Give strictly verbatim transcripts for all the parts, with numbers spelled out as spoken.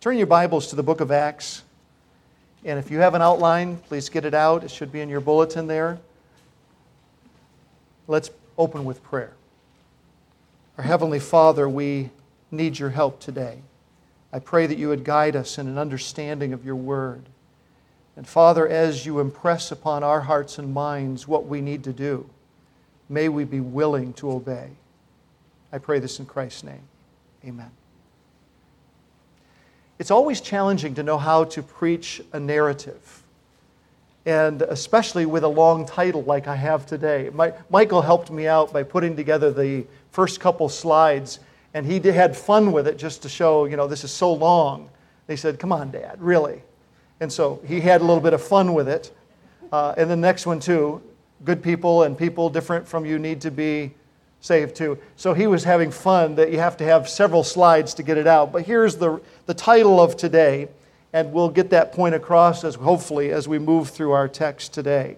Turn your Bibles to the book of Acts. And if you have an outline, please get it out. It should be in your bulletin there. Let's open with prayer. Our Heavenly Father, we need your help today. I pray that you would guide us in an understanding of your word. And Father, as you impress upon our hearts and minds what we need to do, may we be willing to obey. I pray this in Christ's name. Amen. It's always challenging to know how to preach a narrative, and especially with a long title like I have today. My, Michael helped me out by putting together the first couple slides, and he did, had fun with it just to show, you know, this is so long. They said, come on, Dad, really? And so he had a little bit of fun with it. Uh, and the next one too, good people and people different from you need to be saved too. So he was having fun that you have to have several slides to get it out. But here's the, the title of today, and we'll get that point across as hopefully as we move through our text today.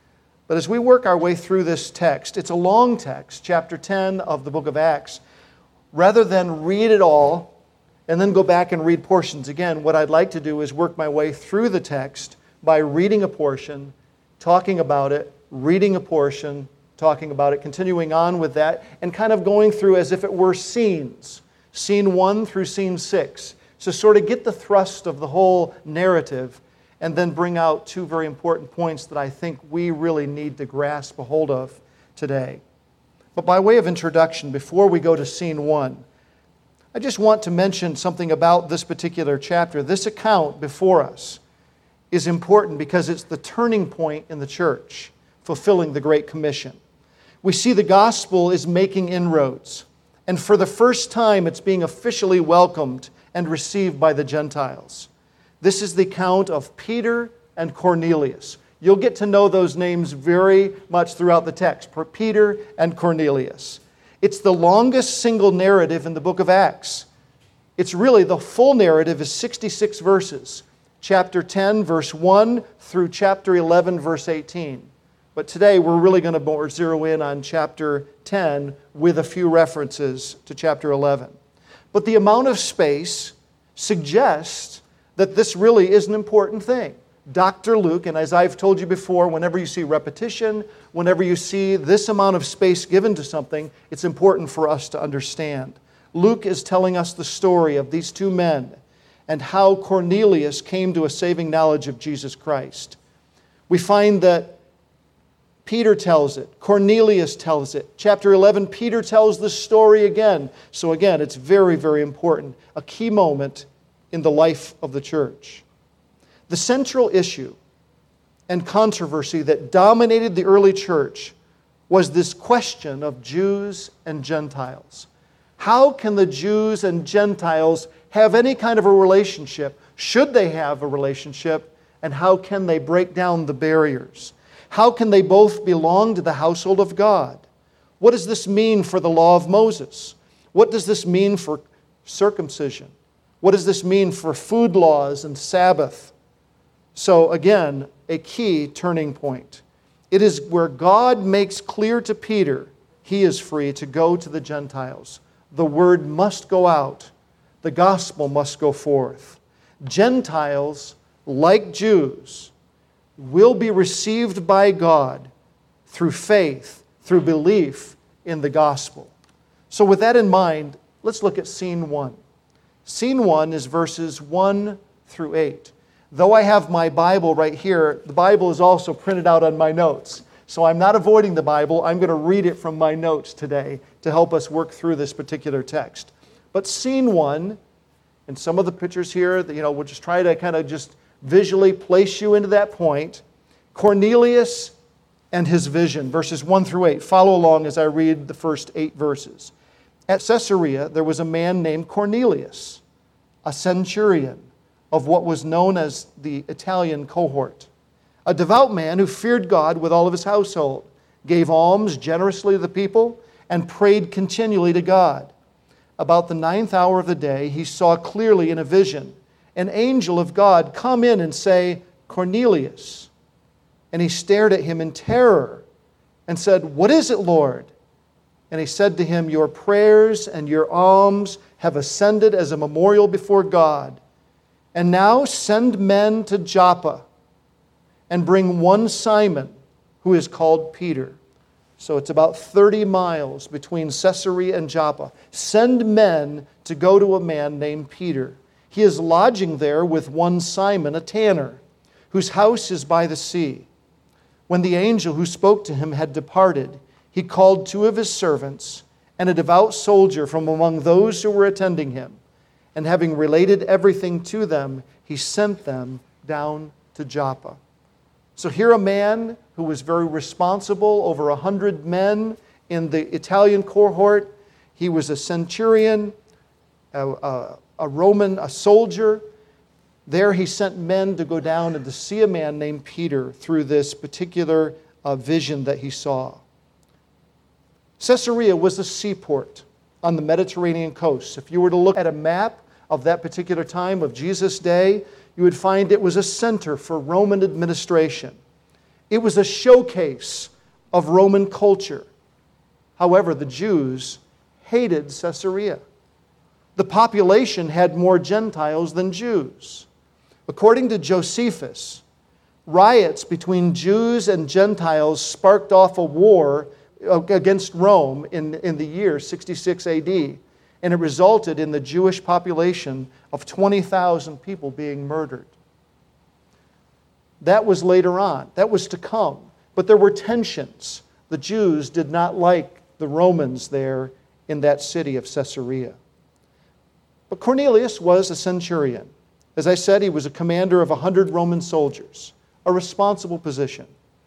But as we work our way through this text, it's a long text, chapter ten of the book of Acts. Rather than read it all and then go back and read portions again, what I'd like to do is work my way through the text by reading a portion, talking about it, reading a portion, talking about it, continuing on with that, and kind of going through as if it were scenes. Scene one through scene six. So sort of get the thrust of the whole narrative and then bring out two very important points that I think we really need to grasp a hold of today. But by way of introduction, before we go to scene one, I just want to mention something about this particular chapter. This account before us is important because it's the turning point in the church, fulfilling the Great Commission. We see the gospel is making inroads, and for the first time it's being officially welcomed and received by the Gentiles. This is the account of Peter and Cornelius. You'll get to know those names very much throughout the text, Peter and Cornelius. It's the longest single narrative in the book of Acts. It's really, the full narrative is sixty-six verses, chapter ten, verse one, through chapter eleven, verse eighteen. But today we're really going to more zero in on chapter ten with a few references to chapter eleven. But the amount of space suggests that this really is an important thing. Doctor Luke, and as I've told you before, whenever you see repetition, whenever you see this amount of space given to something, it's important for us to understand. Luke is telling us the story of these two men and how Cornelius came to a saving knowledge of Jesus Christ. We find that Peter tells it. Cornelius tells it. Chapter eleven, Peter tells the story again. So again, it's very, very important. A key moment in the life of the church. The central issue and controversy that dominated the early church was this question of Jews and Gentiles. How can the Jews and Gentiles have any kind of a relationship? Should they have a relationship? And how can they break down the barriers? How can they both belong to the household of God? What does this mean for the law of Moses? What does this mean for circumcision? What does this mean for food laws and Sabbath? So again, a key turning point. It is where God makes clear to Peter he is free to go to the Gentiles. The word must go out. The gospel must go forth. Gentiles, like Jews, will be received by God through faith, through belief in the gospel. So with that in mind, let's look at scene one. Scene one is verses one through eight. Though I have my Bible right here, the Bible is also printed out on my notes. So I'm not avoiding the Bible. I'm going to read it from my notes today to help us work through this particular text. But scene one, and some of the pictures here, you know, we'll just try to kind of just visually place you into that point. Cornelius and his vision, verses one through eight. Follow along as I read the first eight verses. At Caesarea, there was a man named Cornelius, a centurion of what was known as the Italian cohort, a devout man who feared God with all of his household, gave alms generously to the people, and prayed continually to God. About the ninth hour of the day, he saw clearly in a vision an angel of God come in and say, Cornelius. And he stared at him in terror and said, What is it, Lord? And he said to him, Your prayers and your alms have ascended as a memorial before God. And now send men to Joppa and bring one Simon, who is called Peter. So it's about thirty miles between Caesarea and Joppa. Send men to go to a man named Peter. He is lodging there with one Simon, a tanner, whose house is by the sea. When the angel who spoke to him had departed, he called two of his servants and a devout soldier from among those who were attending him. And having related everything to them, he sent them down to Joppa. So here a man who was very responsible, over a hundred men in the Italian cohort. He was a centurion, a, a, a Roman, a soldier. There he sent men to go down and to see a man named Peter through this particular uh, vision that he saw. Caesarea was a seaport on the Mediterranean coast. If you were to look at a map of that particular time of Jesus' day, you would find it was a center for Roman administration. It was a showcase of Roman culture. However, the Jews hated Caesarea. The population had more Gentiles than Jews. According to Josephus, riots between Jews and Gentiles sparked off a war against Rome in, in the year sixty-six A D, and it resulted in the Jewish population of twenty thousand people being murdered. That was later on. That was to come. But there were tensions. The Jews did not like the Romans there in that city of Caesarea. But Cornelius was a centurion. As I said, he was a commander of a hundred Roman soldiers, a responsible position.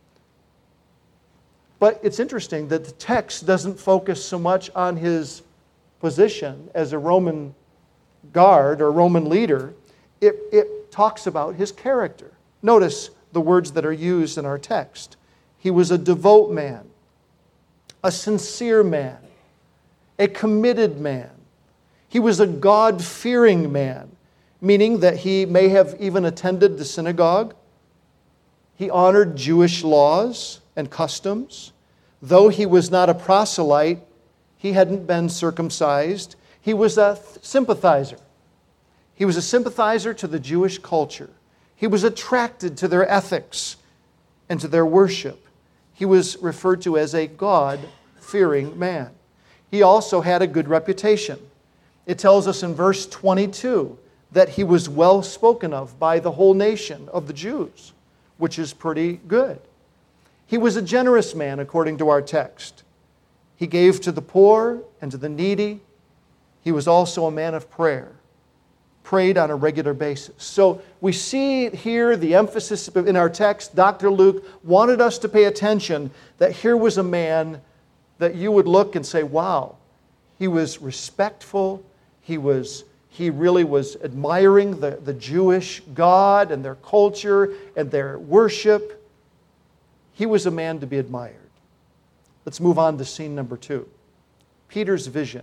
But it's interesting that the text doesn't focus so much on his position as a Roman guard or Roman leader. It, it talks about his character. Notice the words that are used in our text. He was a devout man, a sincere man, a committed man. He was a God-fearing man, meaning that he may have even attended the synagogue. He honored Jewish laws and customs. Though he was not a proselyte, he hadn't been circumcised. He was a sympathizer. He was a sympathizer to the Jewish culture. He was attracted to their ethics and to their worship. He was referred to as a God-fearing man. He also had a good reputation. It tells us in verse twenty-two that he was well spoken of by the whole nation of the Jews, which is pretty good. He was a generous man, according to our text. He gave to the poor and to the needy. He was also a man of prayer, prayed on a regular basis. So we see here the emphasis in our text. Doctor Luke wanted us to pay attention that here was a man that you would look and say, wow, he was respectful. He was He really was admiring the, the Jewish God and their culture and their worship. He was a man to be admired. Let's move on to scene number two. Peter's vision.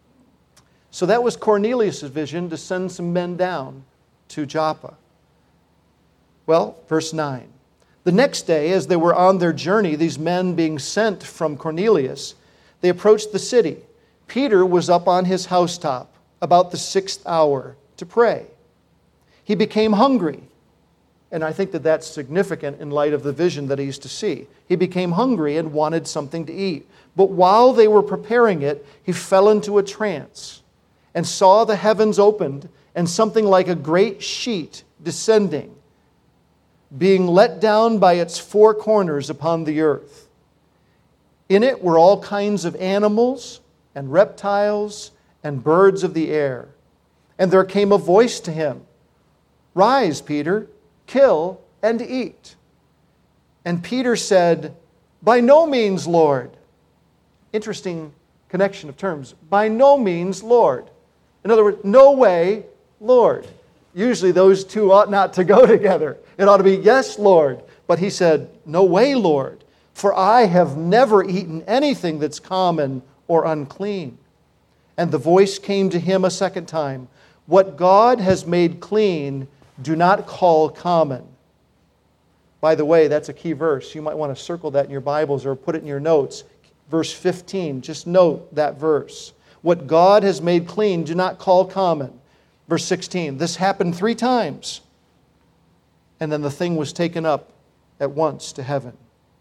So that was Cornelius' vision to send some men down to Joppa. Well, verse nine. The next day, as they were on their journey, these men being sent from Cornelius, they approached the city. Peter was up on his housetop about the sixth hour to pray. He became hungry. And I think that that's significant in light of the vision that he's to see. He became hungry and wanted something to eat. But while they were preparing it, he fell into a trance and saw the heavens opened and something like a great sheet descending, being let down by its four corners upon the earth. In it were all kinds of animals and reptiles and birds of the air. And there came a voice to him, "Rise, Peter, kill and eat." And Peter said, "By no means, Lord." Interesting connection of terms. By no means, Lord. In other words, no way, Lord. Usually those two ought not to go together. It ought to be, yes, Lord. But he said, no way, Lord. For I have never eaten anything that's common or unclean. And the voice came to him a second time. What God has made clean, do not call common. By the way, that's a key verse. You might want to circle that in your Bibles or put it in your notes. Verse fifteen, just note that verse. What God has made clean, do not call common. Verse sixteen, this happened three times, and then the thing was taken up at once to heaven.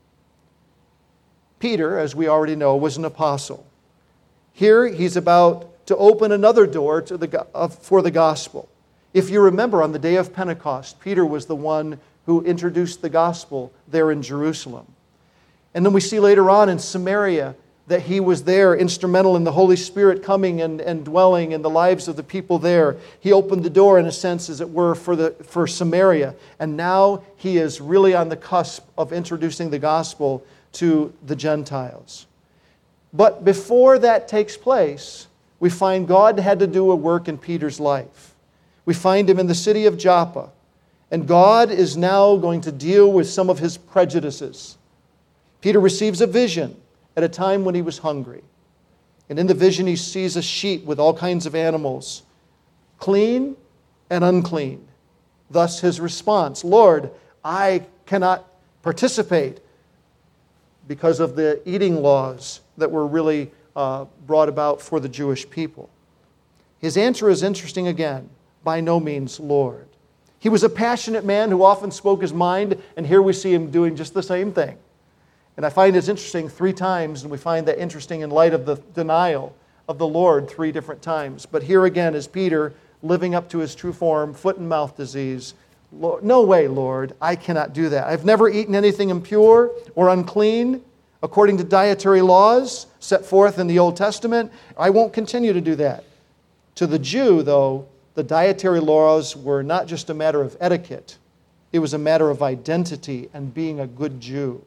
Peter, as we already know, was an apostle. Here he's about to open another door to the, uh, for the gospel. If you remember, on the day of Pentecost, Peter was the one who introduced the gospel there in Jerusalem. And then we see later on in Samaria that he was there, instrumental in the Holy Spirit coming and, and dwelling in the lives of the people there. He opened the door, in a sense, as it were, for, the, for Samaria. And now he is really on the cusp of introducing the gospel to the Gentiles. But before that takes place, we find God had to do a work in Peter's life. We find him in the city of Joppa. And God is now going to deal with some of his prejudices. Peter receives a vision at a time when he was hungry. And in the vision he sees a sheet with all kinds of animals, clean and unclean. Thus his response, Lord, I cannot participate because of the eating laws that were really uh, brought about for the Jewish people. His answer is interesting again, by no means, Lord. He was a passionate man who often spoke his mind, and here we see him doing just the same thing. And I find it's interesting three times, and we find that interesting in light of the denial of the Lord three different times. But here again is Peter living up to his true form, foot and mouth disease. No way, Lord, I cannot do that. I've never eaten anything impure or unclean according to dietary laws set forth in the Old Testament. I won't continue to do that. To the Jew, though, the dietary laws were not just a matter of etiquette. It was a matter of identity and being a good Jew.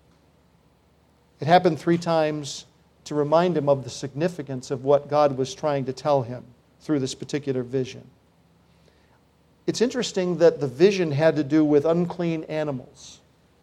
It happened three times to remind him of the significance of what God was trying to tell him through this particular vision. It's interesting that the vision had to do with unclean animals.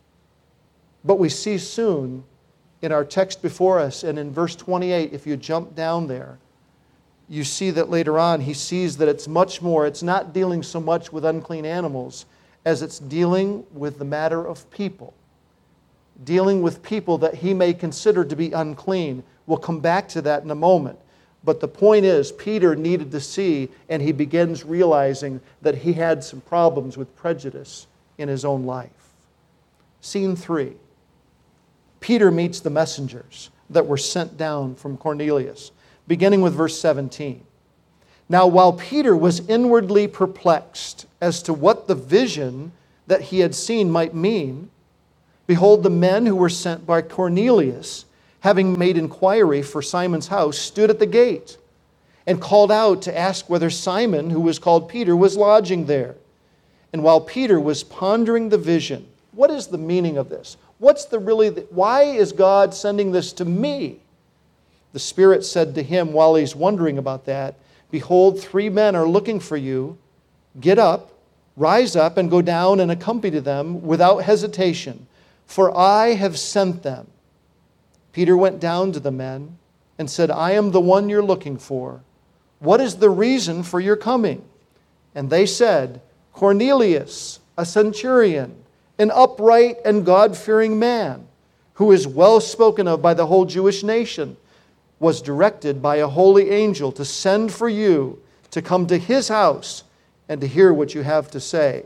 But we see soon in our text before us, and in verse twenty-eight, if you jump down there, you see that later on he sees that it's much more, it's not dealing so much with unclean animals as it's dealing with the matter of people. Dealing with people that he may consider to be unclean. We'll come back to that in a moment. But the point is, Peter needed to see, and he begins realizing that he had some problems with prejudice in his own life. Scene three. Peter meets the messengers that were sent down from Cornelius, beginning with verse seventeen. Now, while Peter was inwardly perplexed as to what the vision that he had seen might mean, behold, the men who were sent by Cornelius, having made inquiry for Simon's house, stood at the gate and called out to ask whether Simon, who was called Peter, was lodging there. And while Peter was pondering the vision, what is the meaning of this? What's the really, why is God sending this to me? The Spirit said to him while he's wondering about that, behold, three men are looking for you. Get up, rise up, and go down and accompany them without hesitation, for I have sent them. Peter went down to the men and said, I am the one you're looking for. What is the reason for your coming? And they said, Cornelius, a centurion, an upright and God-fearing man, who is well spoken of by the whole Jewish nation, was directed by a holy angel to send for you to come to his house and to hear what you have to say.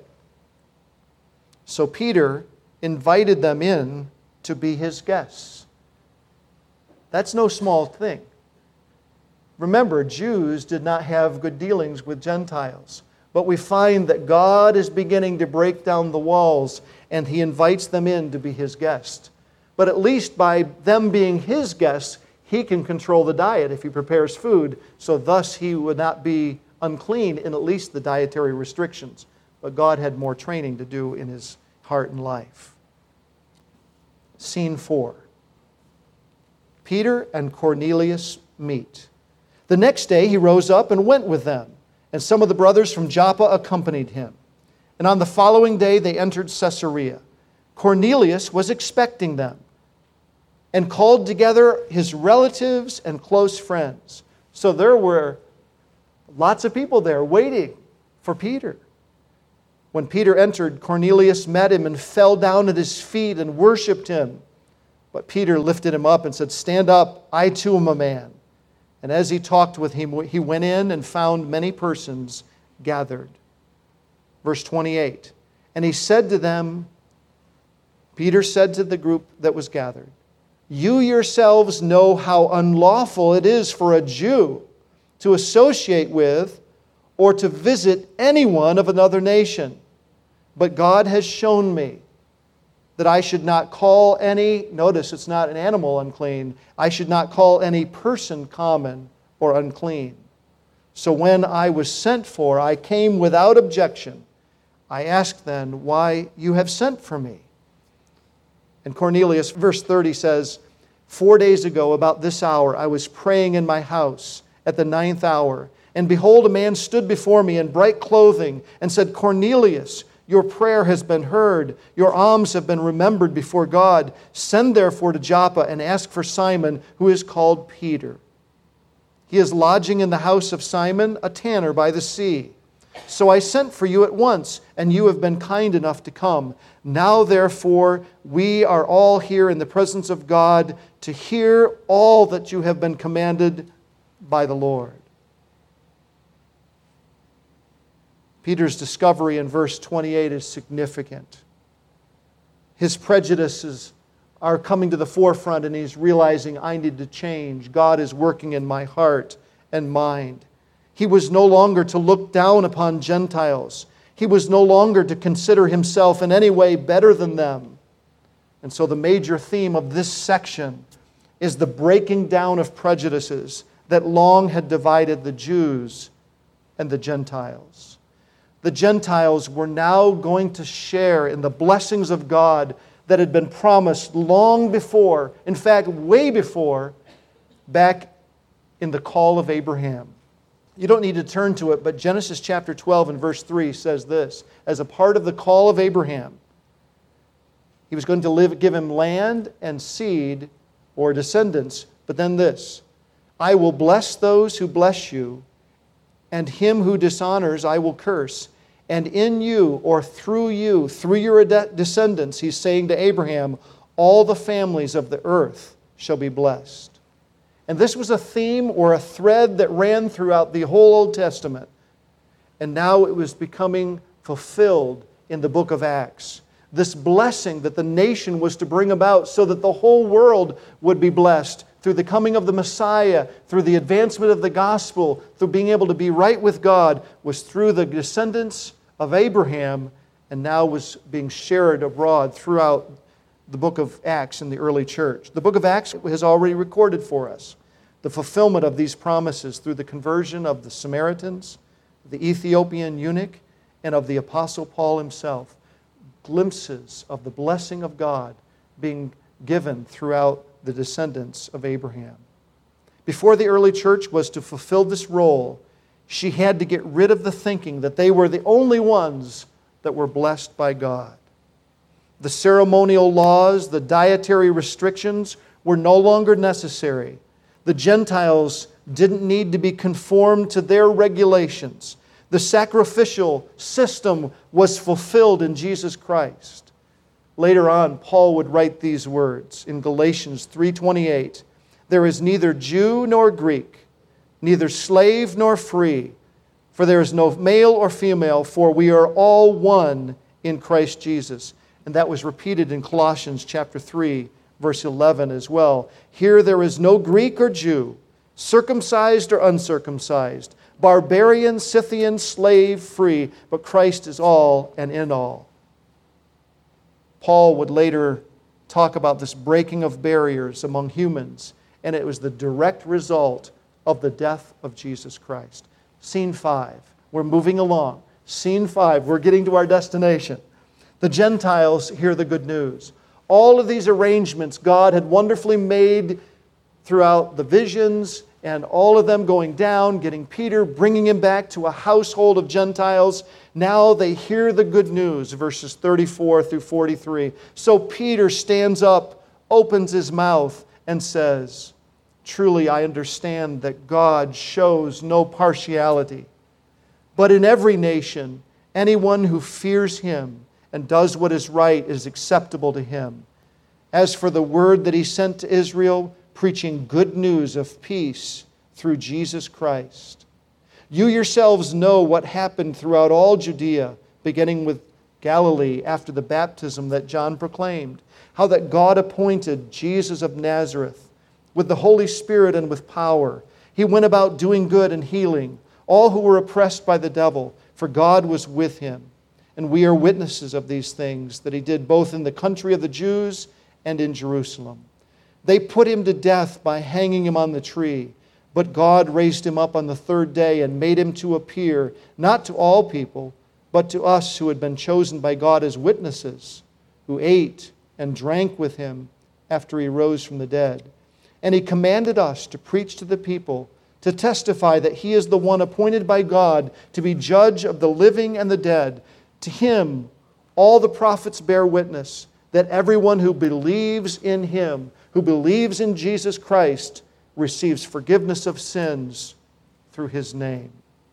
So Peter invited them in to be his guests. That's no small thing. Remember, Jews did not have good dealings with Gentiles. But we find that God is beginning to break down the walls, and he invites them in to be his guest. But at least by them being his guests, he can control the diet if he prepares food, so thus he would not be unclean in at least the dietary restrictions. But God had more training to do in his heart and life. Scene four. Peter and Cornelius meet. The next day he rose up and went with them, and some of the brothers from Joppa accompanied him. And on the following day they entered Caesarea. Cornelius was expecting them and called together his relatives and close friends. So there were lots of people there waiting for Peter. When Peter entered, Cornelius met him and fell down at his feet and worshipped him. But Peter lifted him up and said, Stand up, I too am a man. And as he talked with him, he went in and found many persons gathered. Verse twenty-eight, and he said to them, Peter said to the group that was gathered, you yourselves know how unlawful it is for a Jew to associate with or to visit anyone of another nation. But God has shown me that I should not call any, notice it's not an animal unclean, I should not call any person common or unclean. So when I was sent for, I came without objection. I asked then why you have sent for me. And Cornelius, verse thirty says, Four days ago, about this hour, I was praying in my house at the ninth hour. And behold, a man stood before me in bright clothing and said, Cornelius, your prayer has been heard. Your alms have been remembered before God. Send therefore to Joppa and ask for Simon, who is called Peter. He is lodging in the house of Simon, a tanner by the sea. So I sent for you at once, and you have been kind enough to come. Now, therefore, we are all here in the presence of God to hear all that you have been commanded by the Lord. Peter's discovery in verse twenty-eight is significant. His prejudices are coming to the forefront, and he's realizing, I need to change. God is working in my heart and mind. He was no longer to look down upon Gentiles. He was no longer to consider himself in any way better than them. And so the major theme of this section is the breaking down of prejudices that long had divided the Jews and the Gentiles. The Gentiles were now going to share in the blessings of God that had been promised long before, in fact, way before, back in the call of Abraham. You don't need to turn to it, but Genesis chapter twelve and verse three says this, as a part of the call of Abraham, he was going to live, give him land and seed or descendants, but then this, I will bless those who bless you, and him who dishonors I will curse. And in you, or through you, through your descendants, he's saying to Abraham, all the families of the earth shall be blessed. And this was a theme or a thread that ran throughout the whole Old Testament. And now it was becoming fulfilled in the book of Acts. This blessing that the nation was to bring about so that the whole world would be blessed through the coming of the Messiah, through the advancement of the gospel, through being able to be right with God, was through the descendants of Abraham, and now was being shared abroad throughout the book of Acts in the early church. The book of Acts has already recorded for us the fulfillment of these promises through the conversion of the Samaritans, the Ethiopian eunuch, and of the Apostle Paul himself. Glimpses of the blessing of God being given throughout the descendants of Abraham. Before the early church was to fulfill this role, she had to get rid of the thinking that they were the only ones that were blessed by God. The ceremonial laws, the dietary restrictions were no longer necessary. The Gentiles didn't need to be conformed to their regulations. The sacrificial system was fulfilled in Jesus Christ. Later on, Paul would write these words in Galatians three twenty-eight. There is neither Jew nor Greek, neither slave nor free, for there is no male or female, for we are all one in Christ Jesus. And that was repeated in Colossians chapter three, verse eleven as well. Here there is no Greek or Jew, circumcised or uncircumcised, barbarian, Scythian, slave, free, but Christ is all and in all. Paul would later talk about this breaking of barriers among humans, and it was the direct result of the death of Jesus Christ. Scene five. We're moving along. Scene five. We're getting to our destination. The Gentiles hear the good news. All of these arrangements God had wonderfully made throughout the visions, and all of them going down, getting Peter, bringing him back to a household of Gentiles. Now they hear the good news, verses thirty-four through forty-three. So Peter stands up, opens his mouth, and says, truly I understand that God shows no partiality, but in every nation, anyone who fears Him and does what is right is acceptable to Him. As for the word that He sent to Israel, preaching good news of peace through Jesus Christ. You yourselves know what happened throughout all Judea, beginning with Galilee after the baptism that John proclaimed, how that God appointed Jesus of Nazareth with the Holy Spirit and with power. He went about doing good and healing all who were oppressed by the devil, for God was with him. And we are witnesses of these things that he did both in the country of the Jews and in Jerusalem. They put him to death by hanging him on the tree, but God raised him up on the third day and made him to appear, not to all people, but to us who had been chosen by God as witnesses, who ate and drank with him after he rose from the dead. And he commanded us to preach to the people, to testify that he is the one appointed by God to be judge of the living and the dead. To him, all the prophets bear witness that everyone who believes in him, who believes in Jesus Christ, receives forgiveness of sins through his name.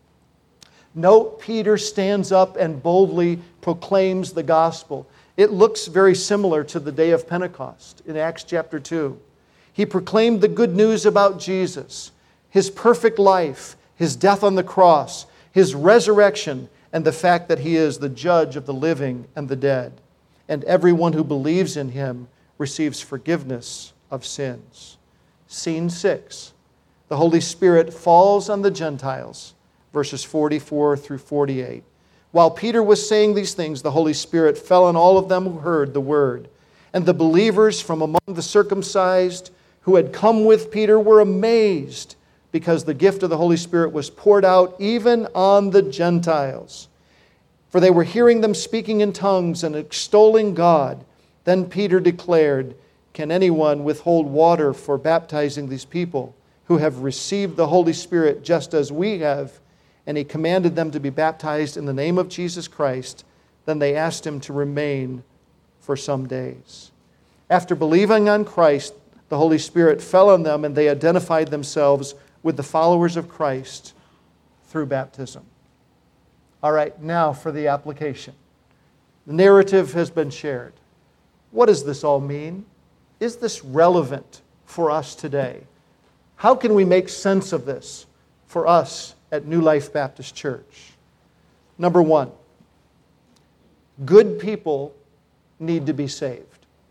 Note, Peter stands up and boldly proclaims the gospel. It looks very similar to the day of Pentecost in Acts chapter two. He proclaimed the good news about Jesus, his perfect life, his death on the cross, his resurrection, and the fact that he is the judge of the living and the dead. And everyone who believes in him receives forgiveness of sins. Scene six. The Holy Spirit falls on the Gentiles, verses forty-four through forty-eight. While Peter was saying these things, the Holy Spirit fell on all of them who heard the word. And the believers from among the circumcised who had come with Peter were amazed, because the gift of the Holy Spirit was poured out even on the Gentiles. For they were hearing them speaking in tongues and extolling God. Then Peter declared, "Can anyone withhold water for baptizing these people who have received the Holy Spirit just as we have?" And he commanded them to be baptized in the name of Jesus Christ. Then they asked him to remain for some days. After believing on Christ, the Holy Spirit fell on them, and they identified themselves with the followers of Christ through baptism. All right, now for the application. The narrative has been shared. What does this all mean? Is this relevant for us today? How can we make sense of this for us at New Life Baptist Church? Number one, good people need to be saved.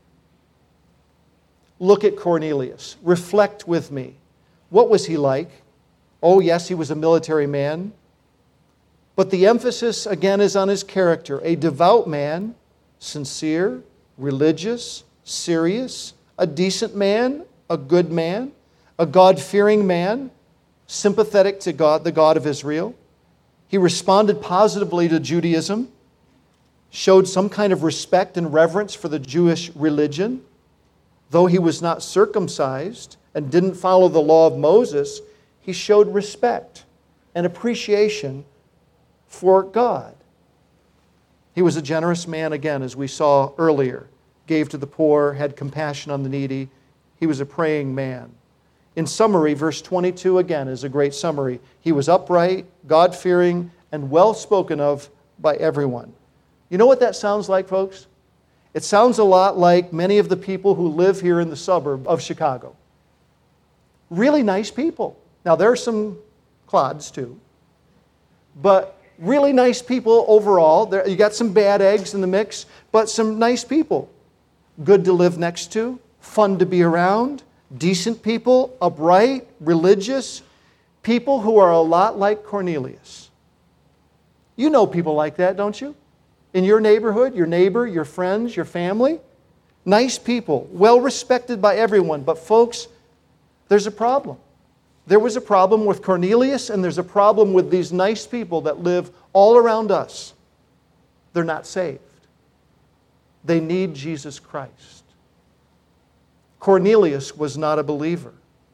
Look at Cornelius. Reflect with me. What was he like? Oh, yes, he was a military man. But the emphasis, again, is on his character. A devout man, sincere, religious, serious, a decent man, a good man, a God-fearing man, sympathetic to God, the God of Israel. He responded positively to Judaism, showed some kind of respect and reverence for the Jewish religion. Though he was not circumcised and didn't follow the law of Moses, he showed respect and appreciation for God. He was a generous man, again, as we saw earlier. Gave to the poor, had compassion on the needy. He was a praying man. In summary, verse twenty-two again is a great summary. He was upright, God-fearing, and well spoken of by everyone. You know what that sounds like, folks? It sounds a lot like many of the people who live here in the suburb of Chicago. Really nice people. Now, there are some clods too, but really nice people overall. There, you got some bad eggs in the mix, but some nice people. Good to live next to, fun to be around, decent people, upright, religious, people who are a lot like Cornelius. You know people like that, don't you? In your neighborhood, your neighbor, your friends, your family. Nice people, well respected by everyone. But folks, there's a problem. There was a problem with Cornelius, and there's a problem with these nice people that live all around us. They're not saved. They need Jesus Christ. Cornelius was not a believer.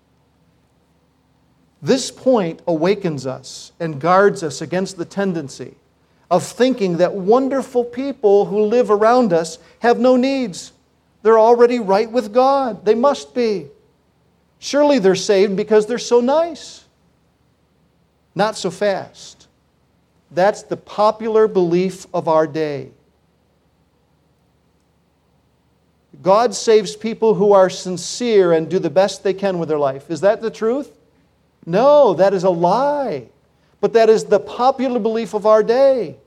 This point awakens us and guards us against the tendency of thinking that wonderful people who live around us have no needs. They're already right with God. They must be. Surely they're saved because they're so nice. Not so fast. That's the popular belief of our day. God saves people who are sincere and do the best they can with their life. Is that the truth? No, that is a lie. but that is the popular belief of our day.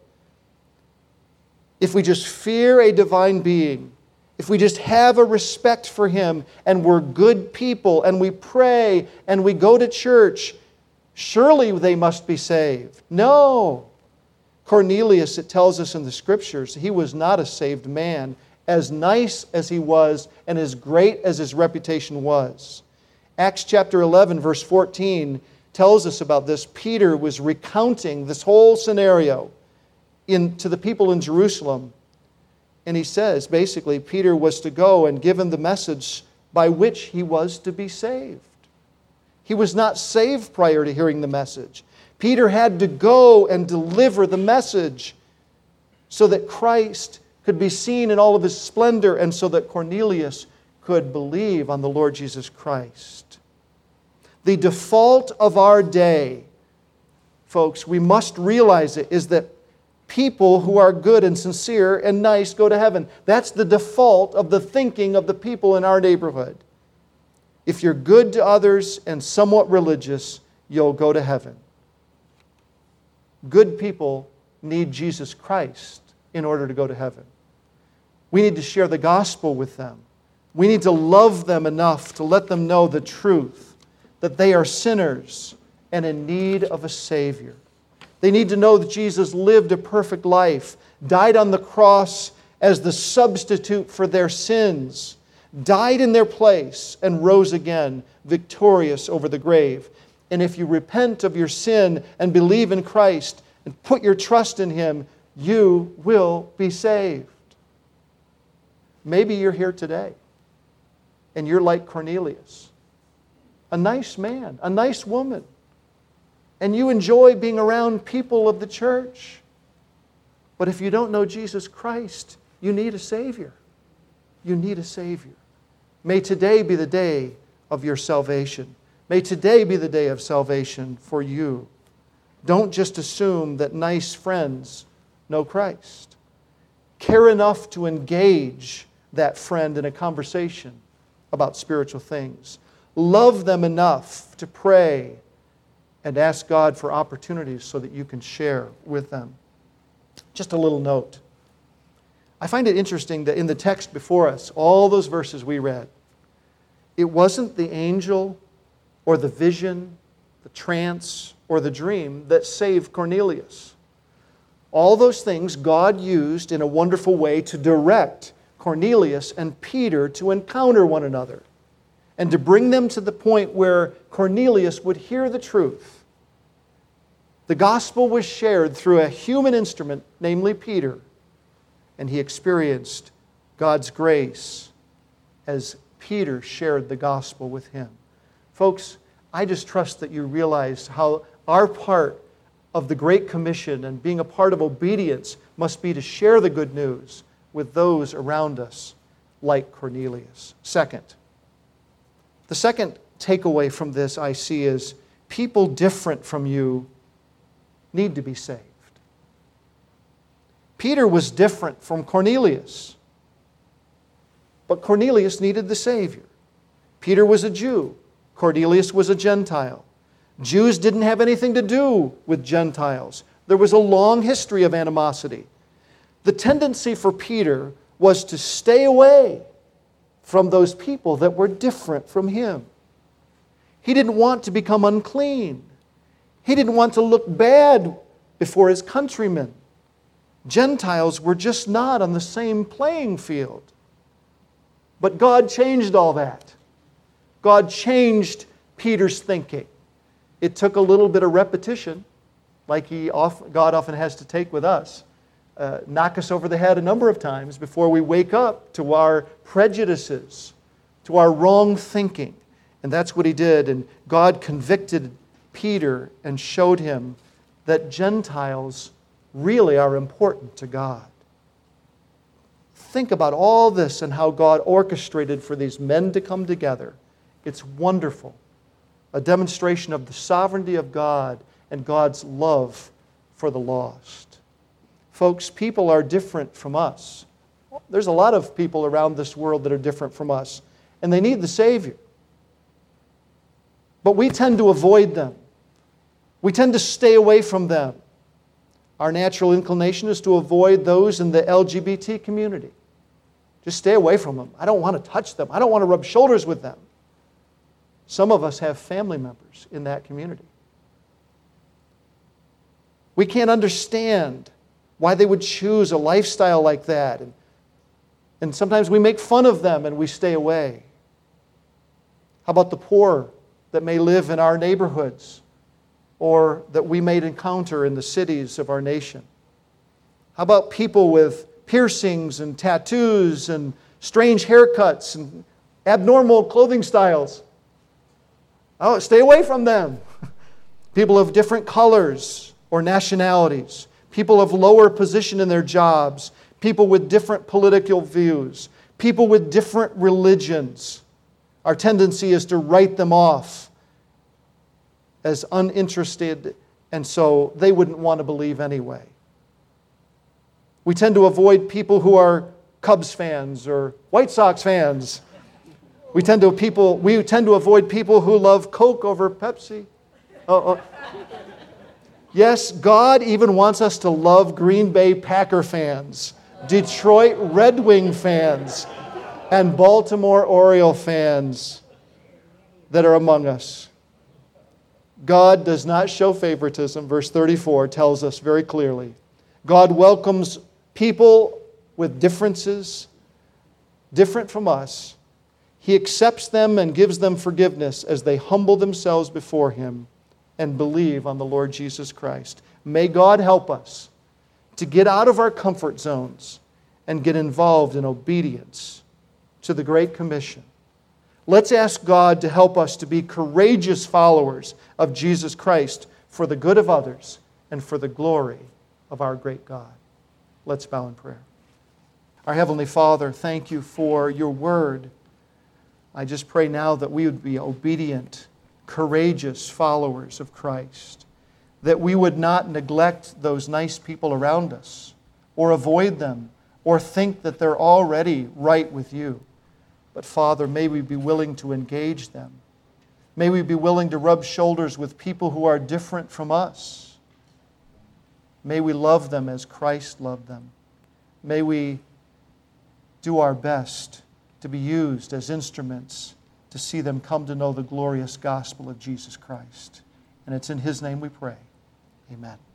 If we just fear a divine being, if we just have a respect for Him, and we're good people, and we pray, and we go to church, surely they must be saved. No. Cornelius, it tells us in the Scriptures, he was not a saved man, as nice as he was and as great as his reputation was. Acts chapter eleven, verse fourteen tells us about this. Peter was recounting this whole scenario in, to the people in Jerusalem. And he says, basically, Peter was to go and give him the message by which he was to be saved. He was not saved prior to hearing the message. Peter had to go and deliver the message so that Christ could be seen in all of His splendor and so that Cornelius could believe on the Lord Jesus Christ. The default of our day, folks, we must realize it, is that people who are good and sincere and nice go to heaven. That's the default of the thinking of the people in our neighborhood. If you're good to others and somewhat religious, you'll go to heaven. Good people need Jesus Christ in order to go to heaven. We need to share the gospel with them. We need to love them enough to let them know the truth, that they are sinners and in need of a Savior. They need to know that Jesus lived a perfect life, died on the cross as the substitute for their sins, died in their place, and rose again, victorious over the grave. And if you repent of your sin and believe in Christ and put your trust in Him, you will be saved. Maybe you're here today and you're like Cornelius, a nice man, a nice woman, and you enjoy being around people of the church. But if you don't know Jesus Christ, you need a Savior. You need a Savior. May today be the day of your salvation. May today be the day of salvation for you. Don't just assume that nice friends know Christ. Care enough to engage that friend in a conversation about spiritual things. Love them enough to pray and ask God for opportunities so that you can share with them. Just a little note. I find it interesting that in the text before us, all those verses we read, it wasn't the angel or the vision, the trance, or the dream that saved Cornelius. All those things God used in a wonderful way to direct Cornelius and Peter to encounter one another and to bring them to the point where Cornelius would hear the truth. The gospel was shared through a human instrument, namely Peter, and he experienced God's grace as Peter shared the gospel with him. Folks, I just trust that you realize how our part of the Great Commission and being a part of obedience must be to share the good news with those around us, like Cornelius. Second, the second takeaway from this I see is people different from you need to be saved. Peter was different from Cornelius, but Cornelius needed the Savior. Peter was a Jew. Cornelius was a Gentile. Jews didn't have anything to do with Gentiles. There was a long history of animosity. The tendency for Peter was to stay away from those people that were different from him. He didn't want to become unclean. He didn't want to look bad before his countrymen. Gentiles were just not on the same playing field. But God changed all that. God changed Peter's thinking. It took a little bit of repetition, like he often, God often has to take with us. Uh, knock us over the head a number of times before we wake up to our prejudices, to our wrong thinking. And that's what He did. And God convicted Peter and showed him that Gentiles really are important to God. Think about all this and how God orchestrated for these men to come together. It's wonderful. A demonstration of the sovereignty of God and God's love for the lost. Folks, people are different from us. There's a lot of people around this world that are different from us, and they need the Savior. But we tend to avoid them. We tend to stay away from them. Our natural inclination is to avoid those in the L G B T community. Just stay away from them. I don't want to touch them. I don't want to rub shoulders with them. Some of us have family members in that community. We can't understand why they would choose a lifestyle like that. And, and sometimes we make fun of them and we stay away. How about the poor that may live in our neighborhoods or that we may encounter in the cities of our nation? How about people with piercings and tattoos and strange haircuts and abnormal clothing styles? Oh, stay away from them. People of different colors or nationalities, people of lower position in their jobs, people with different political views, people with different religions. Our tendency is to write them off as uninterested, and so they wouldn't want to believe anyway. We tend to avoid people who are Cubs fans or White Sox fans. We tend to people. We tend to avoid people who love Coke over Pepsi. Oh, oh. Yes, God even wants us to love Green Bay Packer fans, Detroit Red Wing fans, and Baltimore Oriole fans that are among us. God does not show favoritism. Verse thirty-four tells us very clearly. God welcomes people with differences, different from us. He accepts them and gives them forgiveness as they humble themselves before Him and believe on the Lord Jesus Christ. May God help us to get out of our comfort zones and get involved in obedience to the Great Commission. Let's ask God to help us to be courageous followers of Jesus Christ for the good of others and for the glory of our great God. Let's bow in prayer. Our Heavenly Father, thank You for Your word. I just pray now that we would be obedient, courageous followers of Christ, that we would not neglect those nice people around us or avoid them or think that they're already right with You. But Father, may we be willing to engage them. May we be willing to rub shoulders with people who are different from us. May we love them as Christ loved them. May we do our best to be used as instruments to see them come to know the glorious gospel of Jesus Christ. And it's in His name we pray. Amen.